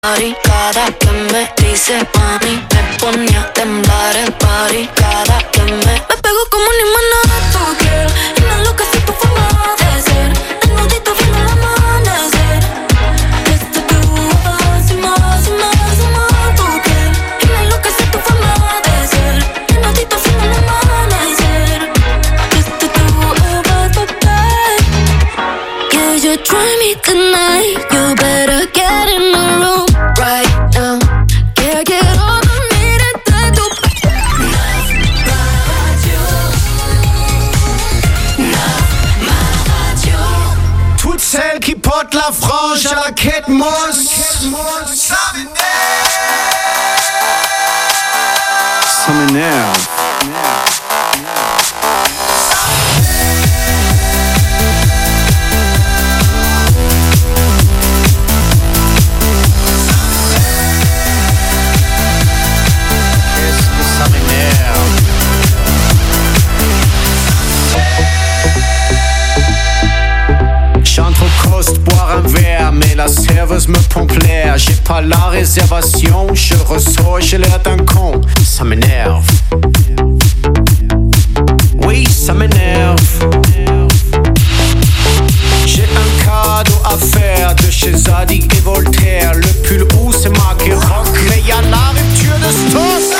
party. Cada que me dice mami, me pone a temblar el party. Cada que me pego como un imán a tu piel y me enloquece tu forma de ser. Desnudito viendo el amanecer. Desde tu más y más y más y más tu piel y me enloquece tu forma de ser. Desnudito viendo el amanecer. Desde tu yeah, you drive me tonight. You better get in the room right now. Yeah, quiero dormir entre tu Toutes celles qui portent la frange à la quête mousse. Ça m'énerve. J'entre au cost boire un verre, mais la serveuse me pompe l'air. J'ai pas la réservation, je ressors, j'ai l'air d'un con. Ça m'énerve. Oui, ça m'énerve. J'ai un cadeau à faire de chez Zadig et Voltaire. Le pull où c'est marqué rock, mais y'a la rupture de stock.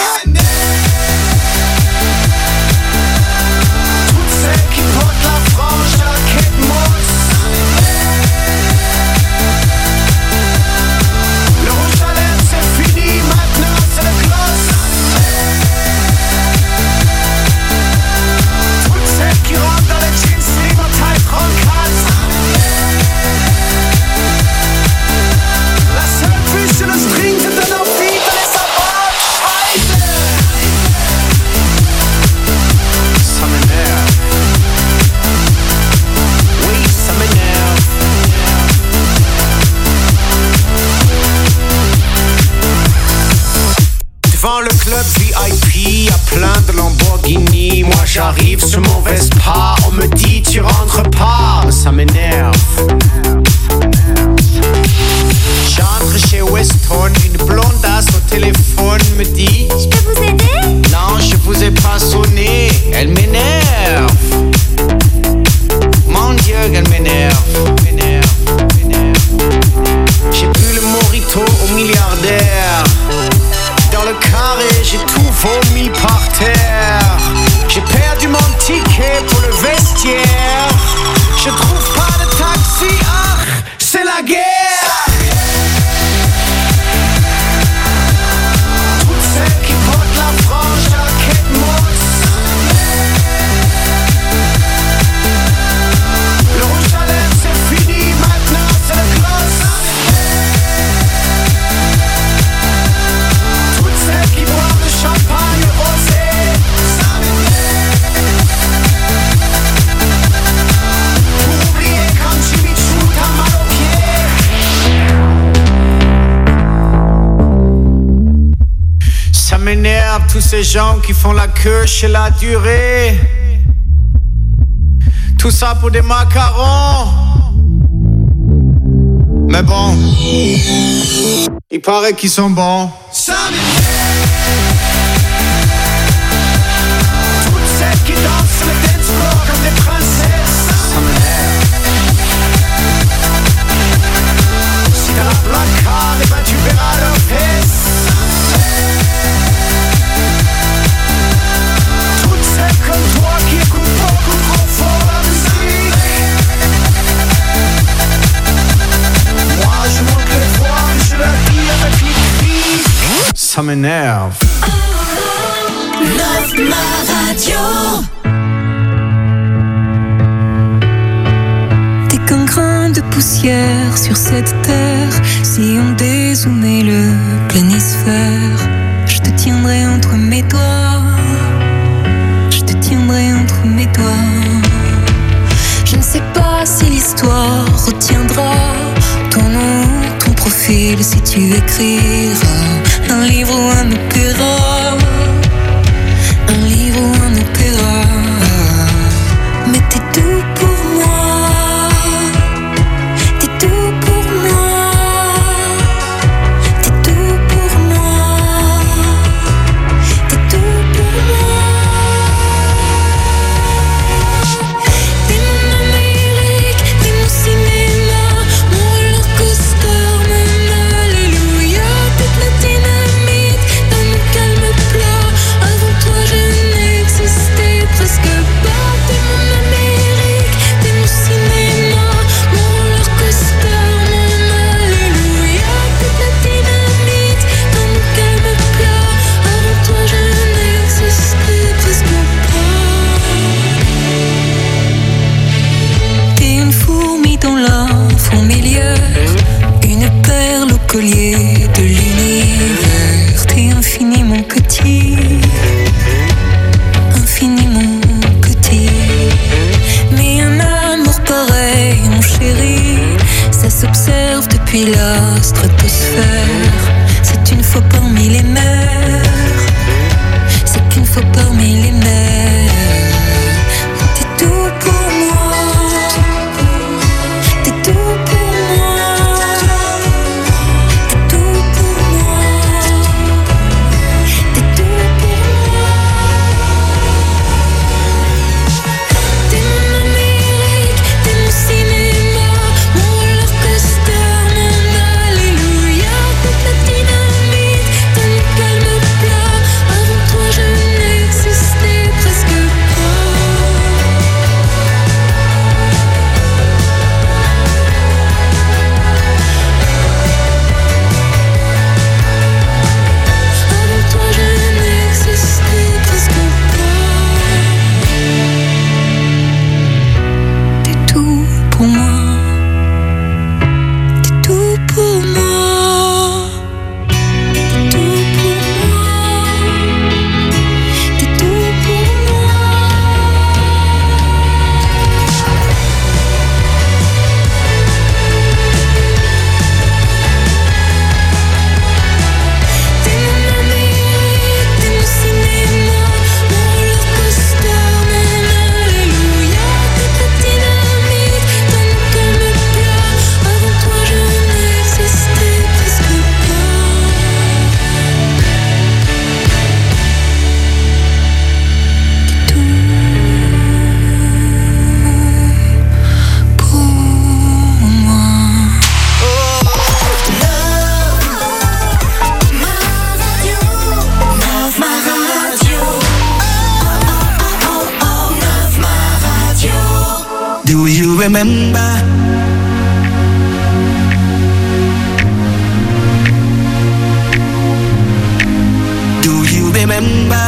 Toutes celles qui portent la frange à la quête mousse. Le rouge à lèvres c'est fini, maintenant c'est le gloss. Toutes celles qui rentrent dans les jeans slim en taille 34. La seule vue sur le string te donne envie de les sabots. Ça m'énerve. Oui, ça m'énerve. Devant le club VIP, y'a plein de Lamborghini. Moi j'arrive sur mon Vespa, on me dit tu rentres pas. Ça m'énerve. J'entre chez Weston, une blondasse au téléphone me dit: je peux vous aider? Non, je vous ai pas sonné. Elle m'énerve. Mon Dieu, qu'elle m'énerve. J'ai bu le mojito au milliardaire. Dans le carré, j'ai tout vomi par terre. J'ai perdu mon ticket pour le vestiaire. Je trouve pas de taxi, ah, c'est la guerre. Toutes celles qui portent la frange à la quête mousse. Le rouge à lèvres c'est fini, maintenant c'est le gloss. Toutes celles qui boivent le champagne rosé. Pour oublier quand Jimmy Choo t'a mal aux pieds. Ça m'énerve tous ces gens qui font la queue chez la durée. Tout ça pour des macarons. Mais bon, il paraît qu'ils sont bons. Ça toutes celles qui dansent sur le dance floor comme des princesses. Ça m'énerve. Si t'as la placard, et ben tu verras leurs fesses. Toutes celles comme toi qui écoutent beaucoup trop fort la musique. Moi je monte les voix et je la dis avec les cris. Ça m'énerve. Love ma radio. T'es qu'un grain de poussière sur cette terre. Si on dézoomait le planisphère, je te tiendrai entre mes doigts. Je te tiendrai entre mes doigts. Je ne sais pas si l'histoire retiendra ton nom, ton profil, si tu écriras un livre ou un opéra. Un livre ou un opéra. Mais t'es tout pour moi. T'es tout pour moi. de l'univers. T'es infiniment petit, infiniment petit. Mais un amour pareil, mon chéri, ça s'observe depuis la stratosphère. C'est une fois parmi les mers, c'est qu'une fois parmi les mers. T'es tout pour moi, t'es tout pour moi, t'es tout pour moi, t'es tout pour moi. T'es mon Amérique, t'es mon cinéma, mon roller coaster, mon alléluia. Toute la dynamite, ton calme plat. Avant toi je n'existais presque pas. Avant toi je n'existais presque pas. T'es tout pour moi, t'es tout pour moi, t'es tout pour moi, t'es tout pour moi. T'es mon Amérique, t'es mon cinéma, mon roller coaster, mon alléluia. Toute la dynamite, ton calme plat. Avant toi je n'existais presque pas. T'es tout pour moi. Love ma radio. Love ma radio. Do you remember? Do you remember?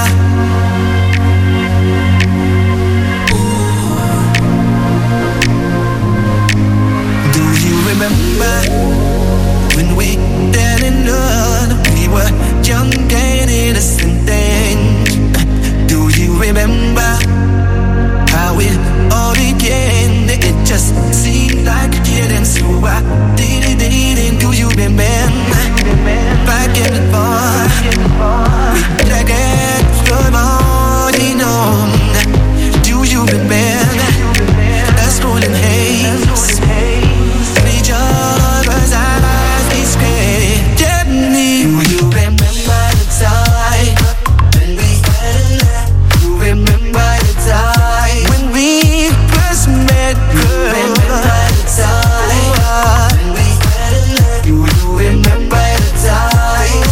Do you remember when we fell in love? We were young and innocent then. Do you remember how it all began? It just seemed like a kid, and so I did it. Do you remember? Back in the bar, we jacket the morning on. Do you remember us rolling haze? In each other's eyes, we scared. Tell me, do you remember the time when we fell in love? Do you remember the time when we first met, girl? Remember the time when we fell in love? Do you remember the time?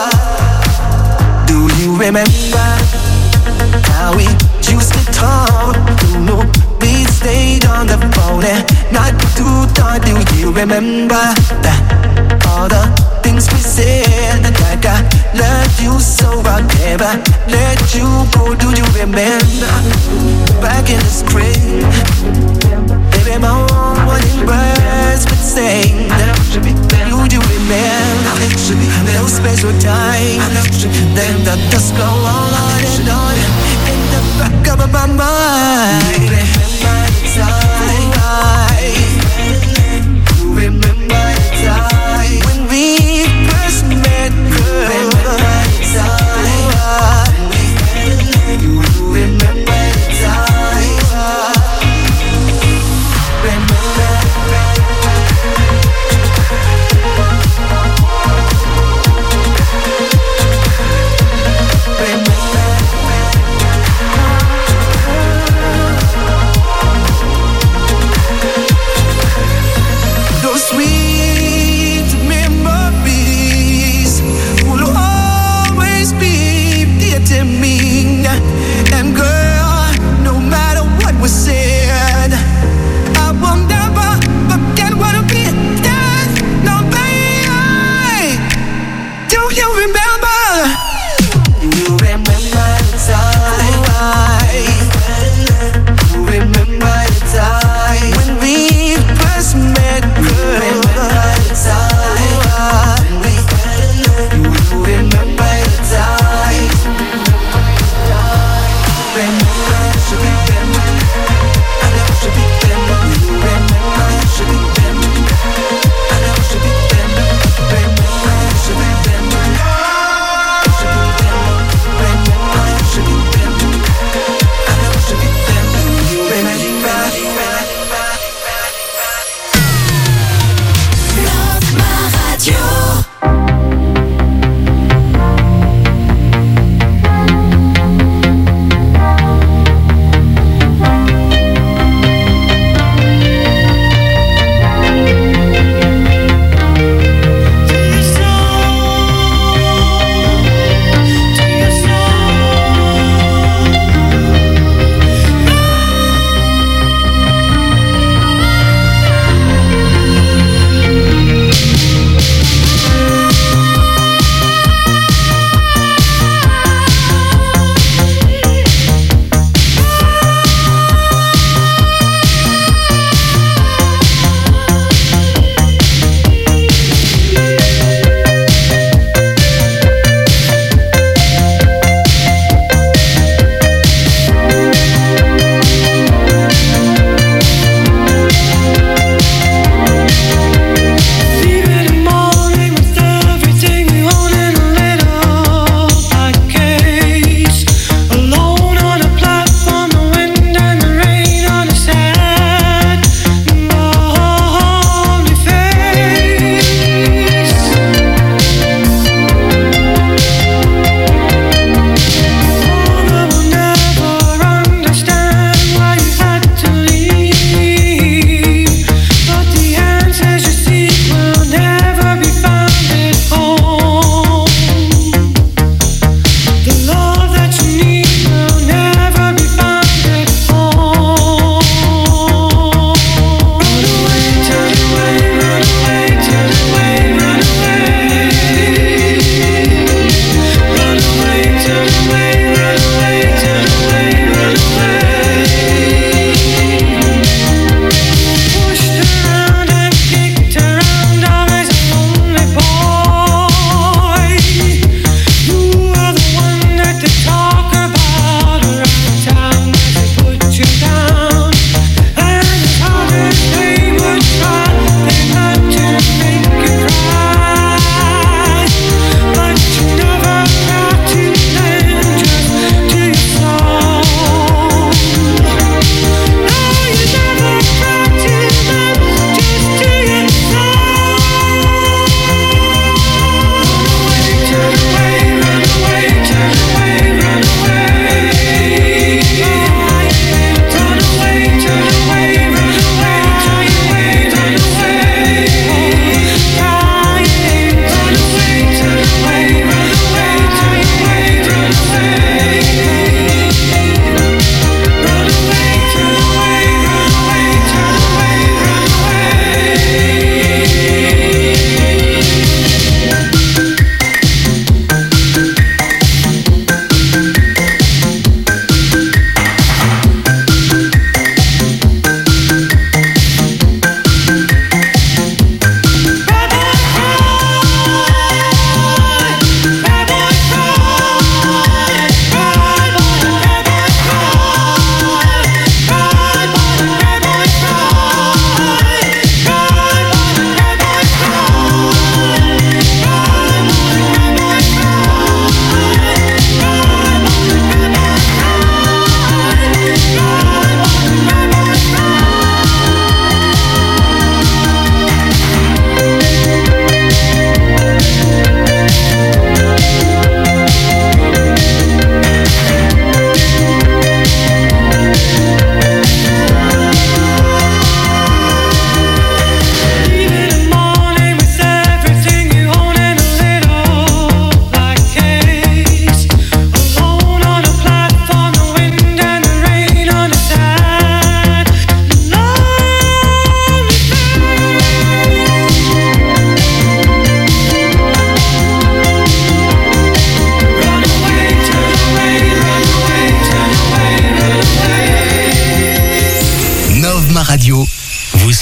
Do you remember how we used to talk? You know we stayed on the phone and not too dark. Do you remember that? All the things we said, like I loved you so I'll never let you go. Do you remember back in the spring? Baby, my morning birds would sing. Do you remember those special times? Then the dust go on and on in the back of my mind. Remember the time? You remember the time when we first met, girl? Remember the time? You remember the time? Remember. Those sweet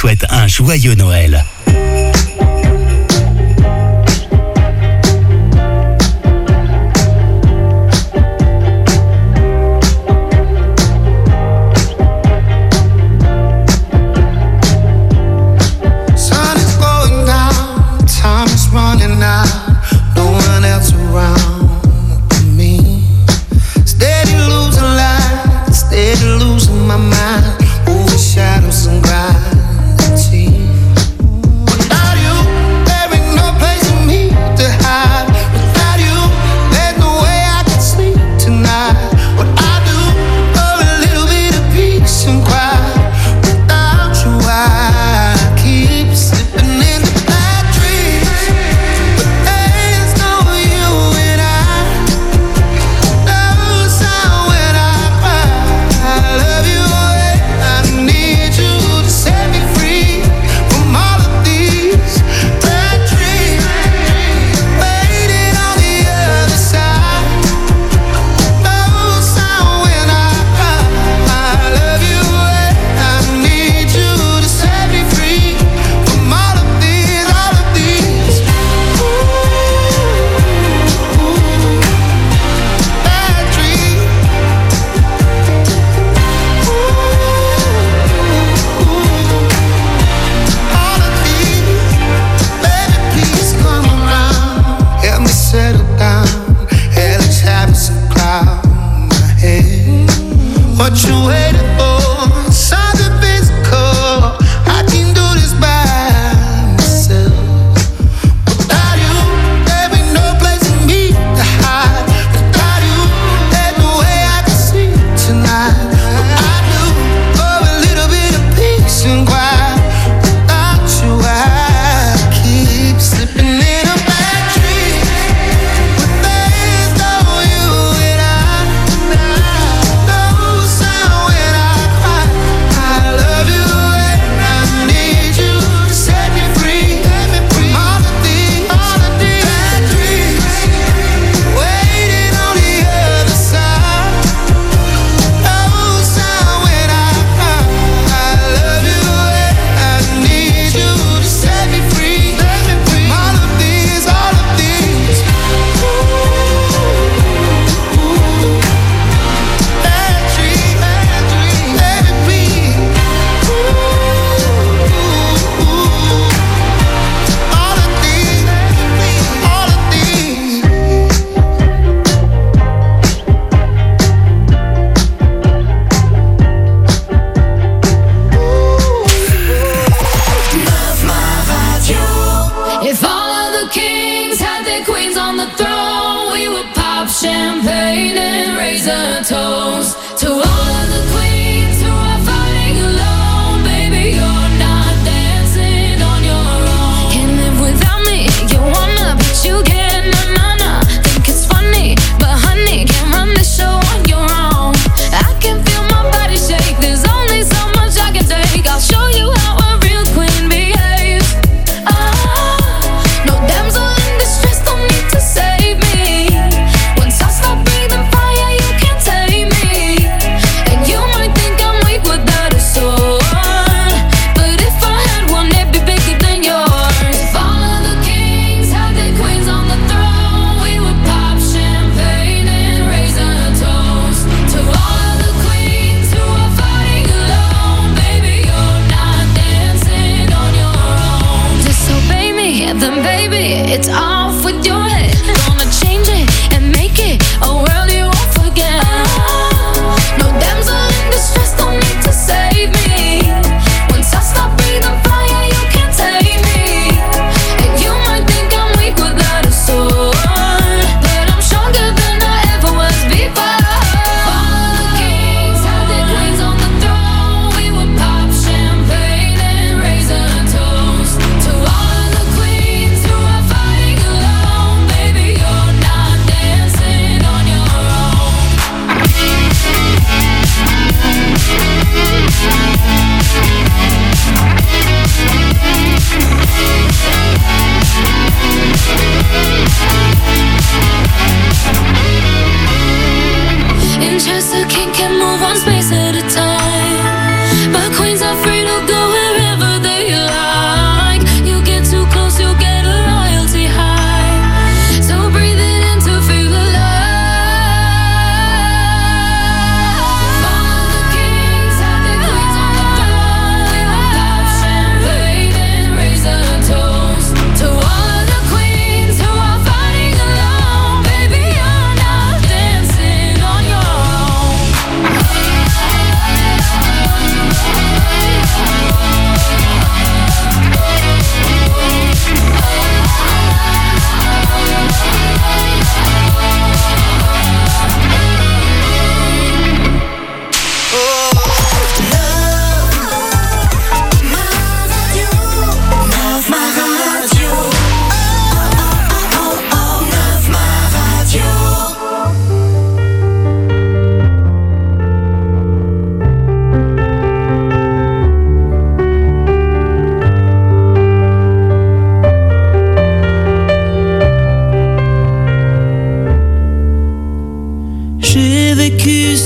souhaite un joyeux Noël. Shadows and gravity. Without you,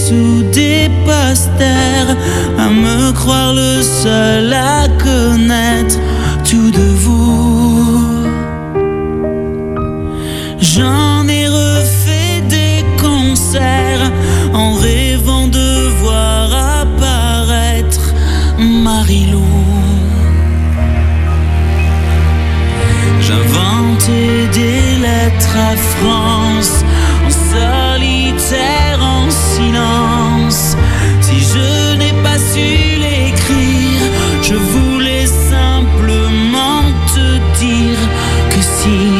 sous des posters, à me croire le seul à connaître tout de vous. J'en ai refait des concerts en rêvant de voir apparaître Marie-Lou. J'inventais des lettres à France, en solitaire, en silence. Si je n'ai pas su l'écrire, je voulais simplement te dire que si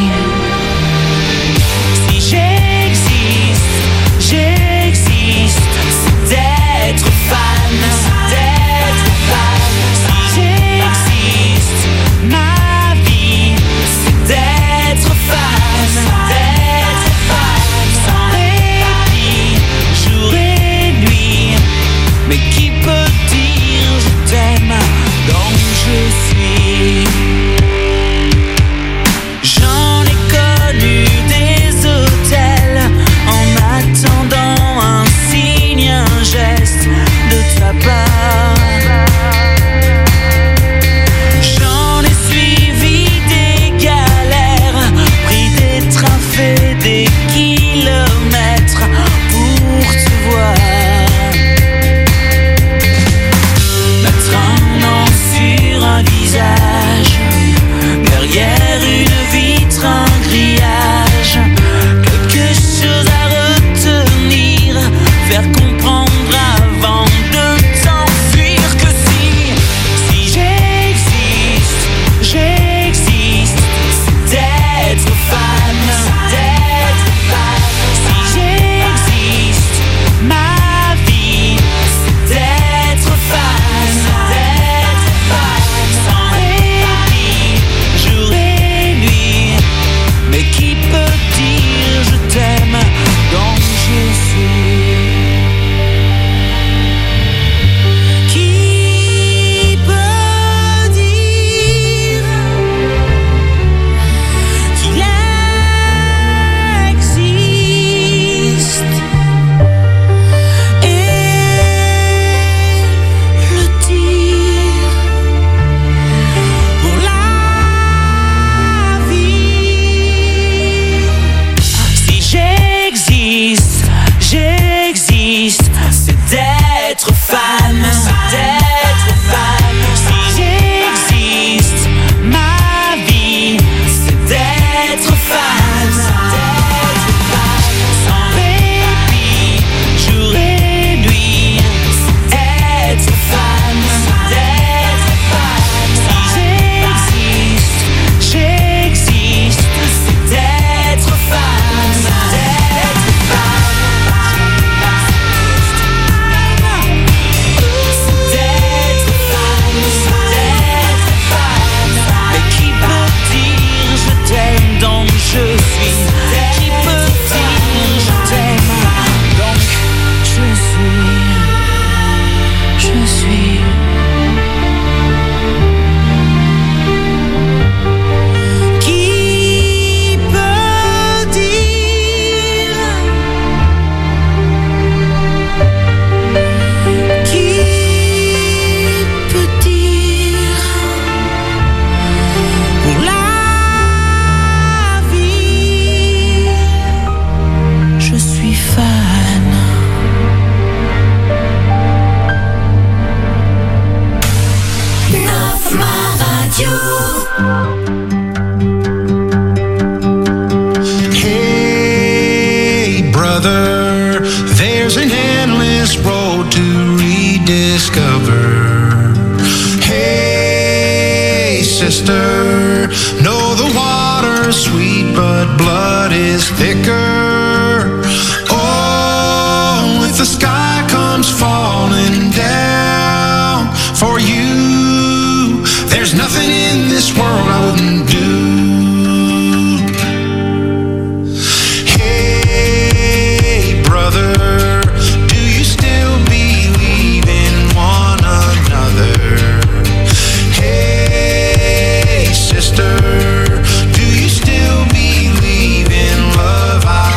j'existe, j'existe, c'est d'être fan, c'est d'être fan. Si j'existe, ma vie, c'est d'être fan, d'être fan, sans répit, jour et nuit. Mais qui peut dire je t'aime, donc je suis. J'en ai connu des hôtels en attendant un signe, un geste de ta part. J'en ai suivi des galères, pris des trains, fait des kilomètres pour te voir. Mettre un nom sur un visage, derrière une vitre, un grillage, quelque chose à retenir, faire comprendre avant de t'enfuir que si j'existe, j'existe, c'est d'être fan, d'être fan. Si j'existe, ma vie, c'est d'être fan, d'être fan, sans répit, jour et nuit. Mais qui peut dire je t'aime, donc je suis. Qui peut dire qu'il existe et le dire pour la vie. Si j'existe, j'existe, c'est d'être fan, d'être fan. Si j'existe, ma vie, c'est d'être fan, d'être fan. Sans répit, jour et nuit, c'est d'être fan, d'être fan. Si j'existe, j'existe, c'est d'être fan, d'être fan. C'est d'être fan, d'être fan. Mais qui peut dire je t'aime, donc je suis. Qui peut dire je t'aime, donc je suis. Je suis. Qui peut dire? Qui peut dire pour la vie, je suis fan. Ma radio. Hey, brother, there's an endless road to rediscover. Hey, sister, know the water's sweet, but blood is thicker. Oh, if the sky comes falling down for you, there's nothing in this world I wouldn't do. Hey, brother, do you still believe in one another? Hey, sister, do you still believe in love? I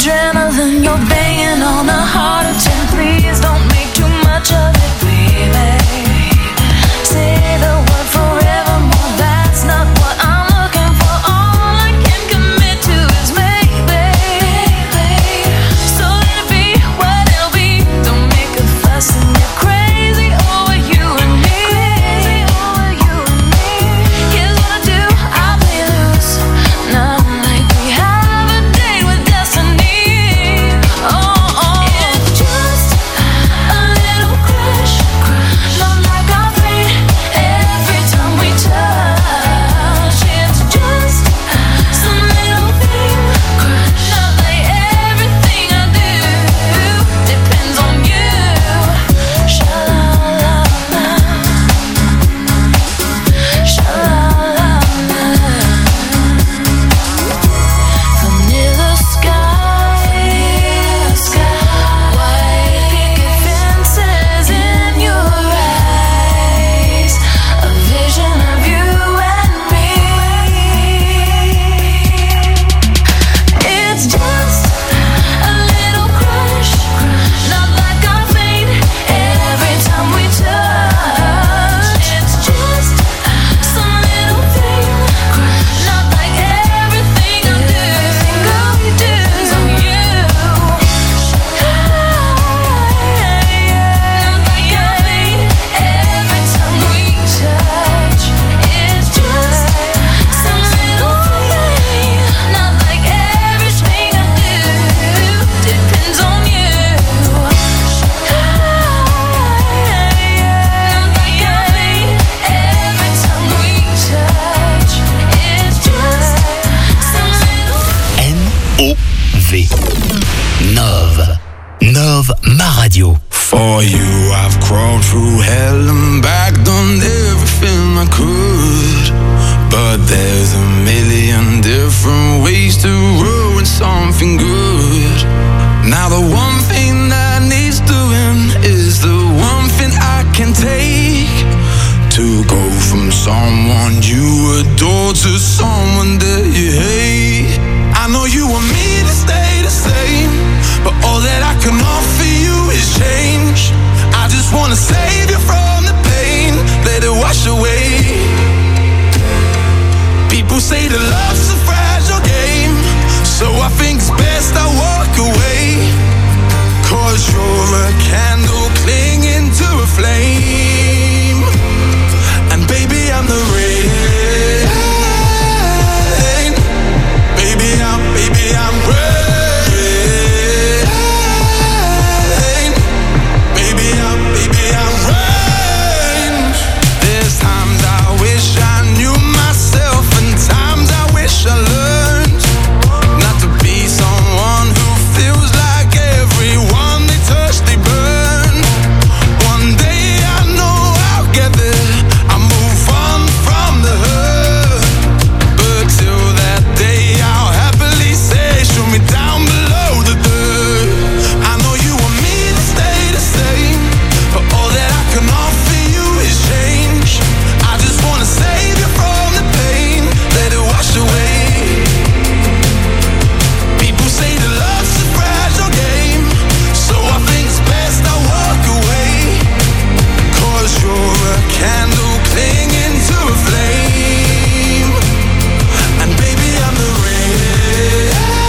adrenaline, you're banging on a heart attack. Please don't make too much of it, baby. Say the word forevermore, that's not what I'm looking for. All I can commit to is maybe. So let it be what it'll be. Don't make a fuss and get crazy over you and me. Here's what I do, I play loose. Not like we have a date with destiny. It's just a little crush, not like I faint every time we touch. It's just some little thing, not like everything I do depends on you. Sha-la-la-la, sha-la-la-la. Vanilla sky, white picket fences in your eyes, a vision of you and me. It's just a little crush, not like I faint every time we touch. It's just some little thing, not like everything I do depends on you. Not like I faint every time we touch. It's just some little thing, not like everything I do depends on you. Not like I faint every time we touch. It's just some little. N-O-V. Nove. Nove, ma radio. For you, I've crawled through hell and back, done everything I could. But there's a million different ways to ruin something good. Now the one thing that needs doing is the one thing I can take. To go from someone you adore to someone that you hate. I know you want me to stay the same, but all that I can offer you is change. I just wanna save you from the pain, let it wash away. People say that love's a fragile game, so I think it's best I walk away. 'Cause you're a candle clinging to a flame, and baby I'm the rain. Baby I'm rain. Baby I'm rain. There's times I wish I knew myself, and times I wish I learned not to be someone who feels like everyone they touch they burn. One day I know I'll get there, I move on from the hurt. But till that day I'll happily say, show me down below the dirt. I know you want me to stay the same, but all that I can offer you is change. I just wanna save you from the pain, let it wash away. People say that love's a fragile game, so I think it's best I walk away. 'Cause you're a candle clinging to a flame, and baby I'm the rain.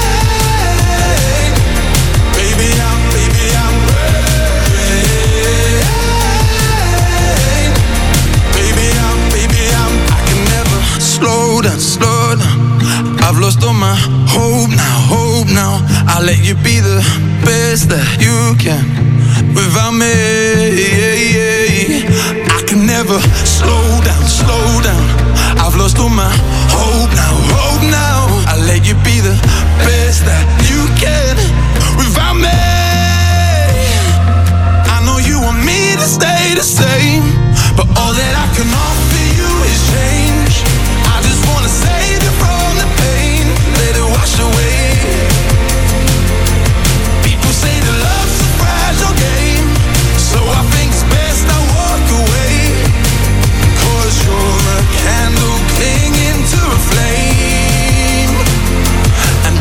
Baby I'm rain. Baby I'm I can never slow down. I've lost all my hope now. I'll let you be the best that you can without me. I can never slow down. I've lost all my hope now. I'll let you be the best that you can without me. I know you want me to stay the same, but all that I can offer you is change. I just wanna save you from the pain, let it wash away. People say that love's a fragile game, so I think it's best I walk away. 'Cause you're a candle clinging to a flame, and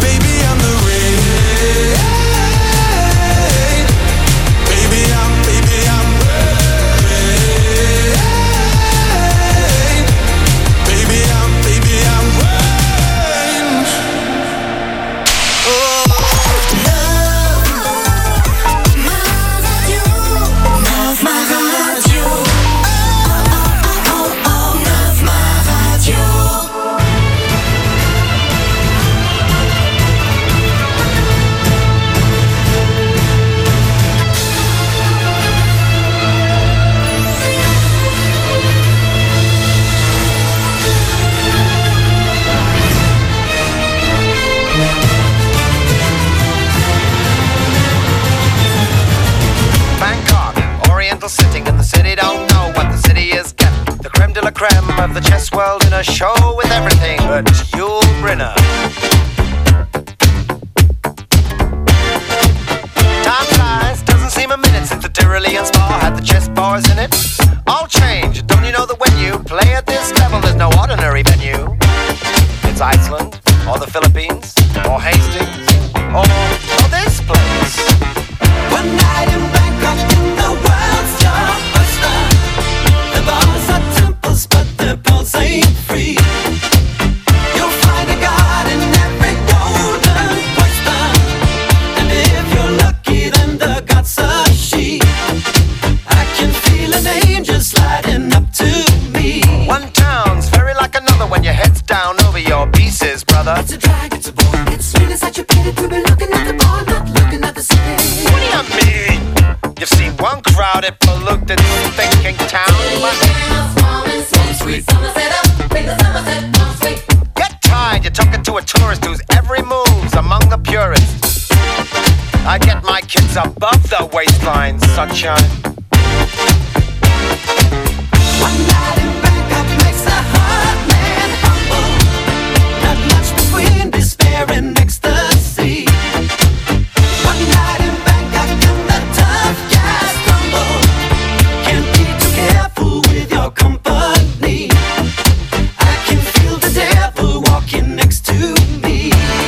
show with everything but Yul Brynner. Time flies, doesn't seem a minute since the Tyrolean Spa had the chess bars in it. All change, don't you know that when you play at this level, there's no ordinary venue? It's Iceland, or the Philippines, or Hastings, or this place. One night in Bangkok in the world's your oyster. The bars are temples, but the pulse ain't free. You'll find a god in every golden oyster, and if you're lucky, then the god's a she. I can feel an angel sliding up to me. One town's very like another when your head's down over your pieces, brother. It's a drag, it's a bore, it's sweet, it's such a pity to be looking at the bar, not looking at the city. What do you mean? You've seen one crowded, polluted, thinking town, but get tired, you're talking to a tourist whose every move's among the purists. I get my kids above the waistline, sunshine. One night in Bangkok makes a hard man humble. Not much between despair and ecstasy. One night in Bangkok and the tough guys crumble. Can't be too careful with your company. I can feel the devil walking next to me.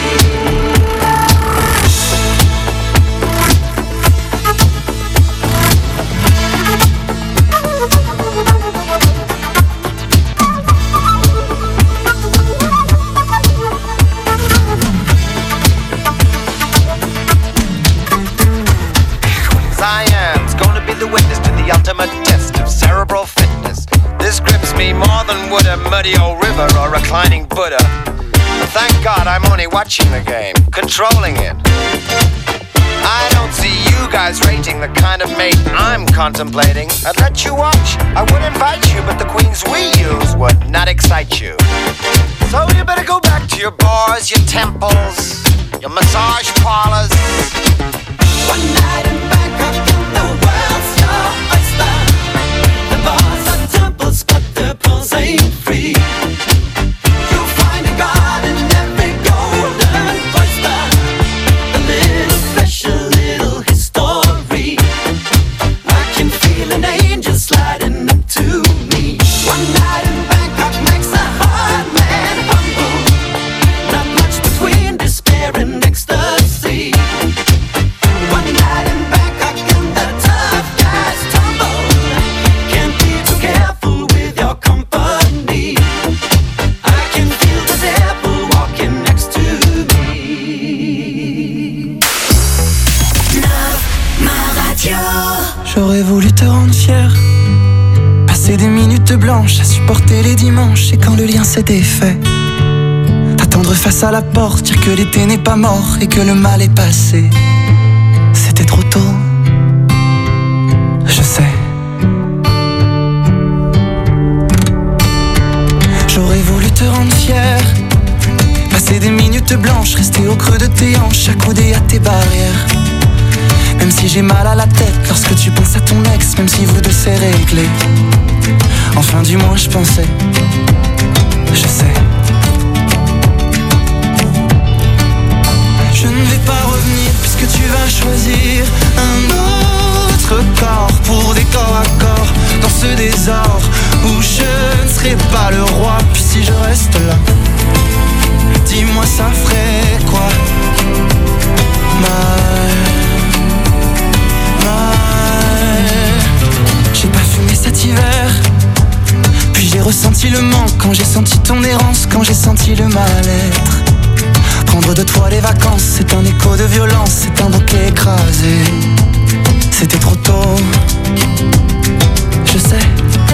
Siam's gonna be the witness to the ultimate test of cerebral fitness. This grips me more than would a muddy old river or reclining Buddha. But thank God I'm only watching the game, controlling it. I don't see you guys rating the kind of mate I'm contemplating. I'd let you watch, I would invite you, but the queens we use would not excite you. So you better go back to your bars, your temples, your massage parlors. One night in Bangkok and the world's your oyster. The bars are temples, but the pulse ain't free. You'll find a god in every golden oyster. A little special, little history. I can feel an angel sliding up to me. One night in Bangkok makes a hard man humble. Not much between despair and ecstasy. One night in Bangkok and the tough guys tumble. Can't be too careful with your company. I can feel the devil walking next to me. Ma radio. J'aurais voulu te rendre fier, passer des minutes blanches à supporter les dimanches. Et quand le lien s'est défait, attendre face à la porte, dire que l'été n'est pas mort et que le mal est passé. C'était trop tôt, je sais. J'aurais voulu te rendre fier, passer des minutes blanches, rester au creux de tes hanches, accoudé à tes barrières. Même si j'ai mal à la tête lorsque tu penses à ton ex, même si vous deux c'est réglé. Enfin du moins je pensais, je sais. Je ne vais pas revenir puisque tu vas choisir un autre corps pour des corps à corps dans ce désordre où je ne serai pas le roi. Puis si je reste là, dis-moi ça ferait quoi? J'ai pas fumé cet hiver, puis j'ai ressenti le manque quand j'ai senti ton errance, quand j'ai senti le mal-être. Prendre de toi les vacances, c'est un écho de violence, c'est un bouquet écrasé. C'était trop tôt, je sais.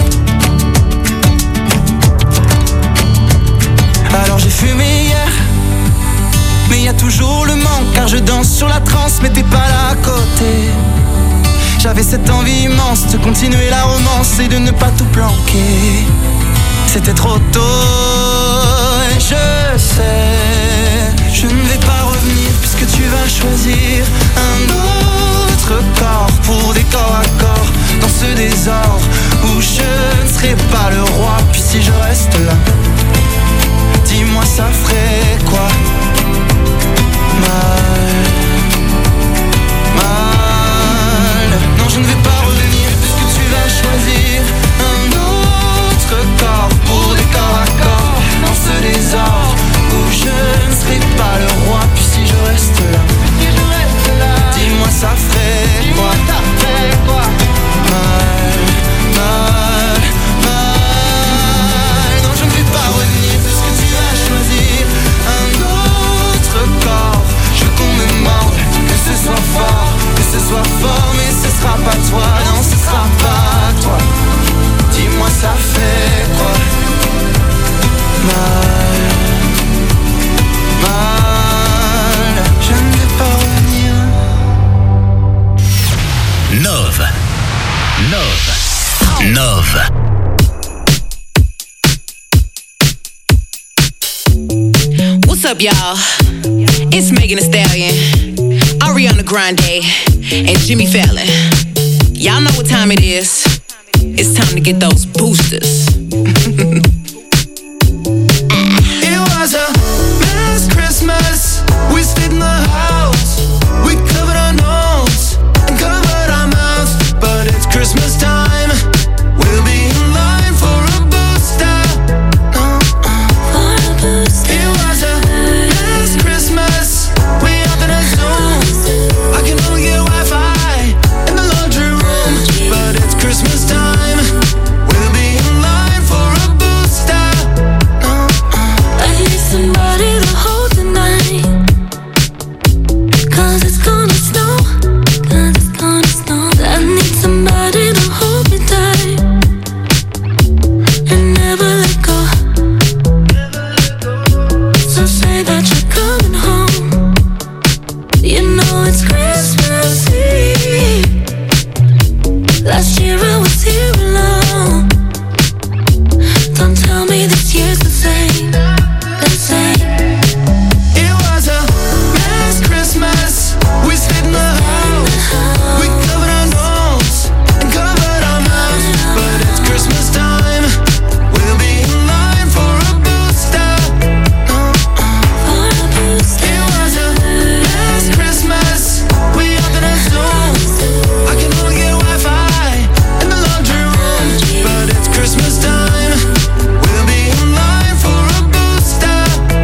Alors j'ai fumé hier, mais y a toujours le manque, car je danse sur la transe, mais t'es pas là à côté. J'avais cette envie immense de continuer la romance et de ne pas tout planquer. C'était trop tôt, et je sais. Je ne vais pas revenir puisque tu vas choisir un autre corps pour des corps à corps dans ce désordre où je ne serai pas le roi. Puis si je reste là, soit fort, mais ce sera pas toi, non ce sera pas toi. Dis-moi ça fait quoi? Mal, je ne vais pas revenir. Nove. What's up, y'all? It's Megan Thee Stallion, Ariana Grande, and Jimmy Fallon. Y'all know what time it is. It's time to get those boosters. It was a last Christmas. We stayed in the house. We covered our nose and covered our mouths. But it's Christmas time. We'll be in line for a booster. It was a last Christmas. We up in a Zoom. I can only get Wi-Fi in the laundry room. But it's Christmas time. We'll be in line for a booster. I need somebody to hold tonight. 'Cause it's gonna snow. I need somebody to hold me tight and never let go. So say that you're coming home. You know it's Christmas Eve. Last year I was here alone. Don't tell me this year's the same. It was a last Christmas. We stayed in the house. We covered our nose and covered our mouths. But it's Christmas time. We'll be in line for a booster. It was a last Christmas. We up in a Zoom. I can only get Wi-Fi in the laundry room. But it's Christmas time. We'll be in line for a booster.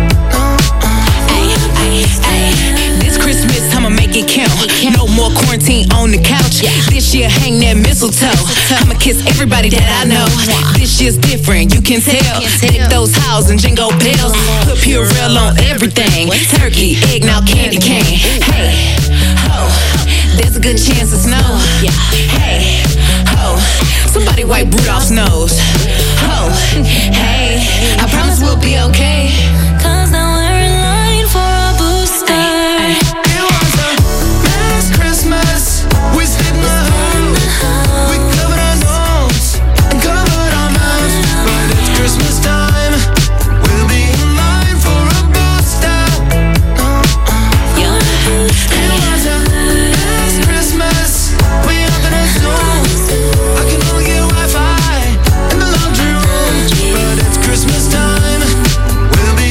This Christmas, I'ma make it count. No more quarantine on the couch. This year, hang that mistletoe. I'ma kiss everybody that I know. This year's different, you can tell. Take those house and jingle bells. Put Purell on everything. Turkey, eggnog, candy cane. Hey, ho, there's a good chance of snow. Hey, ho, somebody wipe Rudolph's nose. Ho, hey, I promise we'll be okay. 'Cause now we're in line for a booster. It was a last Christmas. We stayed in the house. We covered our nose and covered our mouths. But it's Christmas time. We'll be in line for a booster. You're a booster. It was a last Christmas. We up in a Zoom. I can only get Wi-Fi in the laundry room. But it's Christmas time. We'll be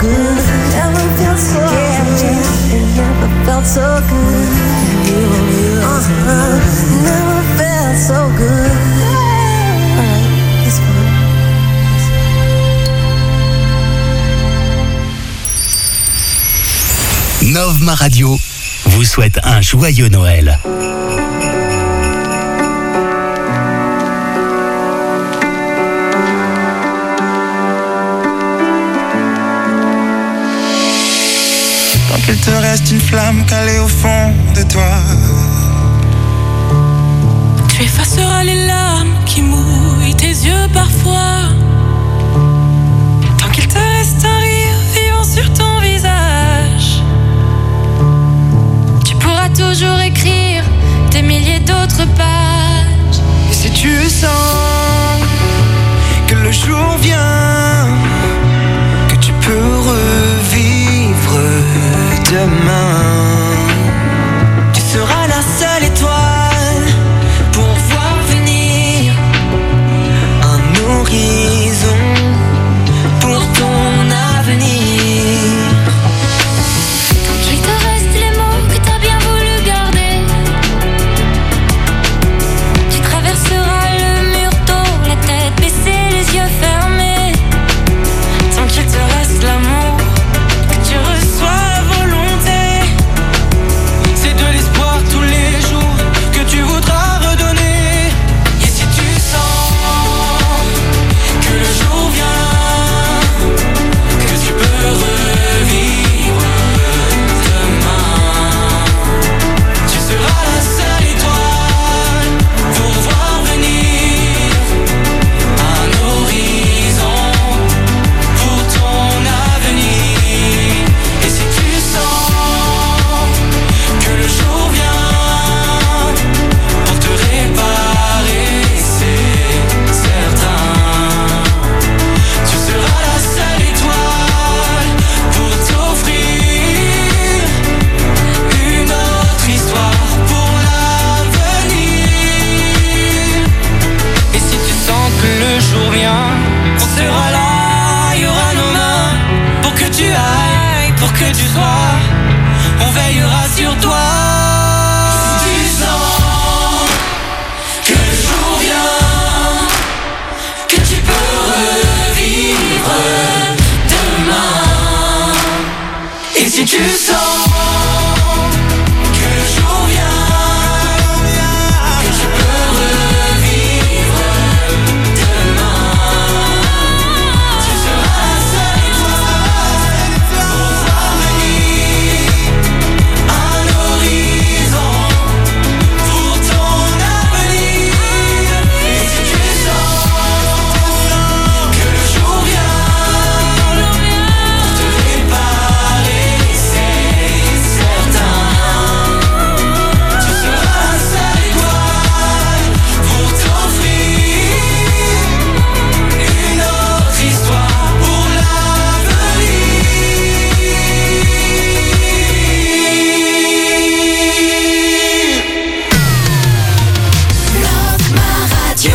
good. Never felt so good. It never felt so good. Never felt so good. Alright, this one. Nova Radio vous souhaite un joyeux Noël. Tant qu'il te reste une flamme calée au fond de toi, tu effaceras les larmes qui mouillent tes yeux parfois. Tant qu'il te reste un rire vivant sur ton visage, tu pourras toujours écrire des milliers d'autres pages. et si tu sens que le jour vient, que tu peux revivre demain, tu seras la seule étoile pour voir venir un horizon pour ton avenir. Tant qu'il te reste les mots que t'as bien voulu garder, tu traverseras le mur tôt, la tête baissée, les yeux fermés. Tant qu'il te reste l'amour que tu reçois à volonté, C'est de l'espoir tous les jours que tu voudras redonner. Et si tu sens que le jour vient, que tu peux revivre demain, tu seras la seule étoile pour voir venir un horizon pour ton avenir. Et si tu sens que le jour vient pour te réparer, c'est certain, tu seras la seule étoile pour t'offrir une autre histoire pour l'avenir. Et si tu sens que le jour vient, on sera là, il y aura nos mains pour que tu ailles, pour que tu sois, on veillera sur toi. Si tu sens que le jour vient, que tu peux revivre demain, et si tu sens que le jour vient, que tu peux revivre demain, tu seras la seule étoile pour voir venir un horizon pour ton avenir. Et si tu sens que le jour vient pour te réparer, c'est certain, tu seras la seule étoile pour t'offrir une autre histoire pour l'avenir. Nova Radio.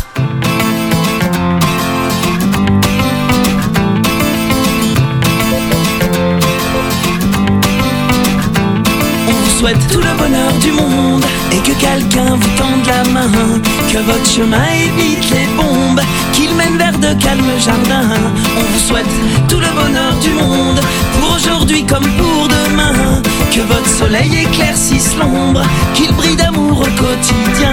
On vous souhaite tout le bonheur du monde et que quelqu'un vous tende la main, que votre chemin évite les bombes, qu'il mène vers de calmes jardins. On vous souhaite tout le bonheur du monde pour aujourd'hui comme pour demain, que votre soleil éclaircisse l'ombre, qu'il brille d'amour au quotidien.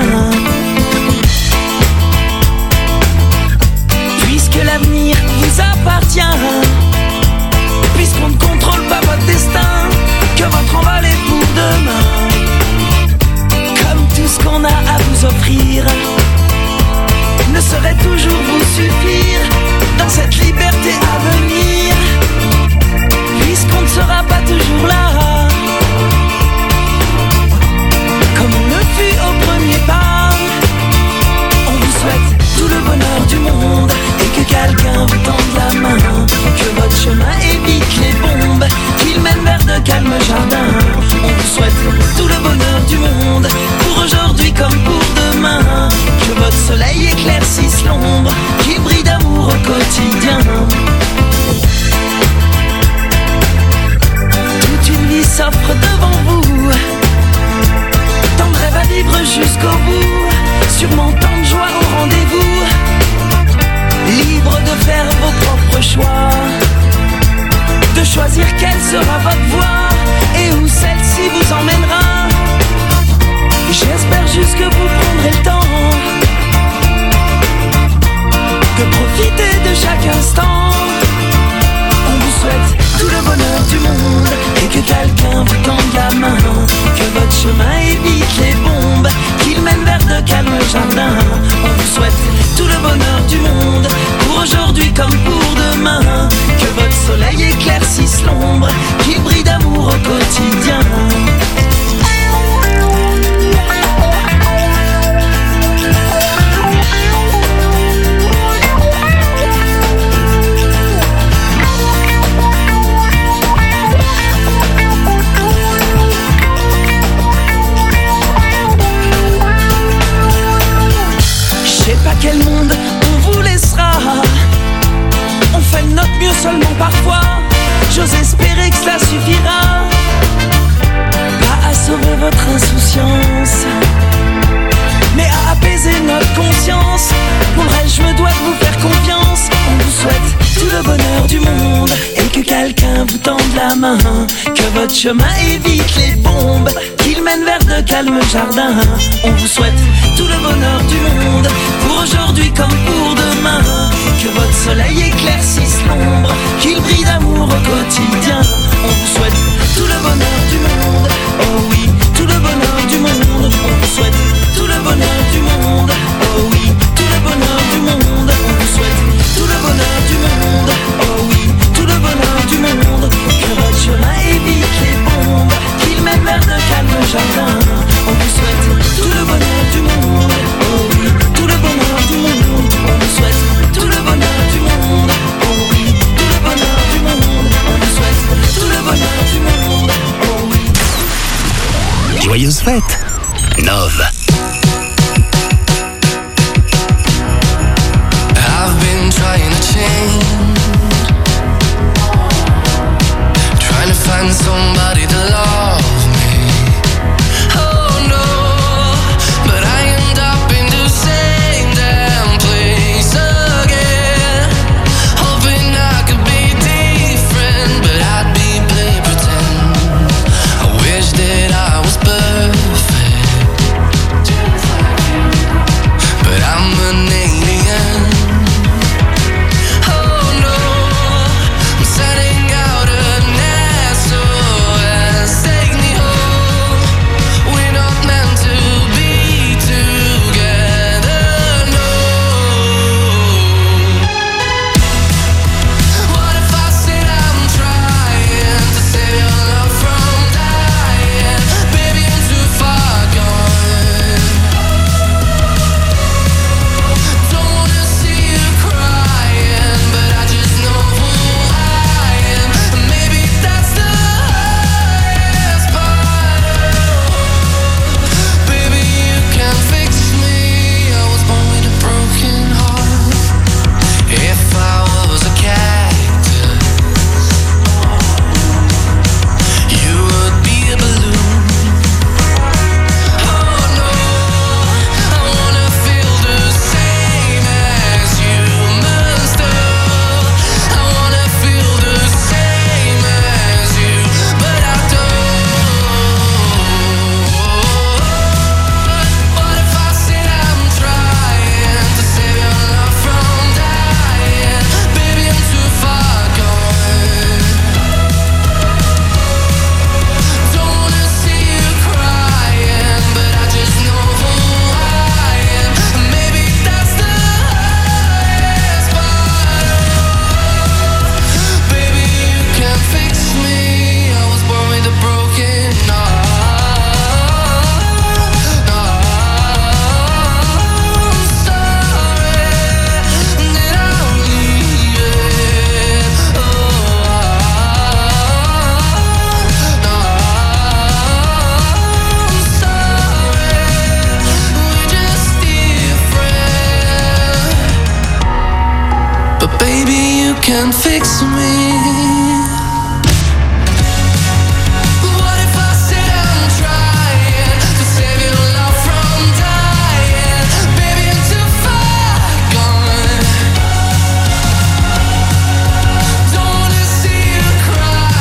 Puisque l'avenir vous appartient, puisqu'on ne contrôle pas votre destin, que votre envol est pour demain. Comme tout ce qu'on a à vous offrir ne saurait toujours vous suffire dans cette liberté à venir, puisqu'on ne sera pas toujours là comme on le fut au premier pas. On vous souhaite tout le bonheur du monde et que quelqu'un vous tende la main, que votre chemin évite les bombes, qu'il mène vers de calmes jardins. On vous souhaite tout le bonheur du monde pour aujourd'hui comme pour demain, que votre soleil éclaircisse l'ombre, qu'il brille d'amour au quotidien. jusqu'au bout, sûrement tant de joie au rendez-vous. Libre de faire vos propres choix, de choisir quelle sera votre voie et où celle-ci vous emmènera. J'espère juste que vous prendrez le temps de profiter de chaque instant. On vous souhaite tout le bonheur du monde et que quelqu'un vous tende la main, que votre chemin évite les bombes, qu'il mène vers de calmes jardins. On vous souhaite tout le bonheur du monde, pour aujourd'hui comme pour demain, que votre soleil éclaircisse l'ombre, qu'il brille d'amour au quotidien. Je sais pas quel monde on vous laissera, on fait de notre mieux seulement parfois. J'ose espérer que cela suffira, pas à sauver votre insouciance, mais à apaiser notre conscience. Pour le reste, je me dois de vous faire confiance. On vous souhaite tout le bonheur du monde et que quelqu'un vous tende la main, que votre chemin évite les bombes, qu'il mène vers de calmes jardins. On vous souhaite tout le bonheur du monde, pour aujourd'hui comme pour demain, que votre soleil éclaircisse l'ombre, qu'il brille d'amour au quotidien. On vous souhaite tout le bonheur du monde, oh oui, tout le bonheur du monde. On vous souhaite tout le bonheur du monde, oh oui, tout le bonheur du monde. On vous souhaite tout le bonheur du monde, oh oui, tout le bonheur du monde. Que votre chemin évite les bombes, qu'il mène vers de calmes jardins. On vous souhaite tout le bonheur du monde, oh oui, tout le bonheur du monde. On vous souhaite tout le bonheur du monde, oh oui, tout le bonheur du monde. On vous souhaite tout le bonheur du monde, oh oui. Joyeuses fêtes, Nove. I've been trying to change, trying to find somebody to love me. Oh no, but I end up in the same damn place again, hoping I could be different, but I'd be play pretend. I wish that I was perfect, but I'm an alien. Oh no, I'm sending out an SOS, take me home. We're not meant to be together, no. What if I said I'm trying to save your love from dying? Baby, I'm too far gone. Don't wanna see you crying, but I just know who I am. Maybe that's the hardest part. Baby, you can fix me. I was born with a broken heart. If I was a cactus, you would be a balloon. Oh no, I wanna feel the same as humans do. I wanna feel the same as you, but I don't. What if I said I'm trying to save your love from dying? Baby, I'm too far gone. Don't wanna see you crying, but I just know who I am. Maybe that's the hardest part. Baby, you can fix me. I was born with a broken heart. I'm sorry that I'm leaving. I'm sorry, we're just different. But baby, you can fix me.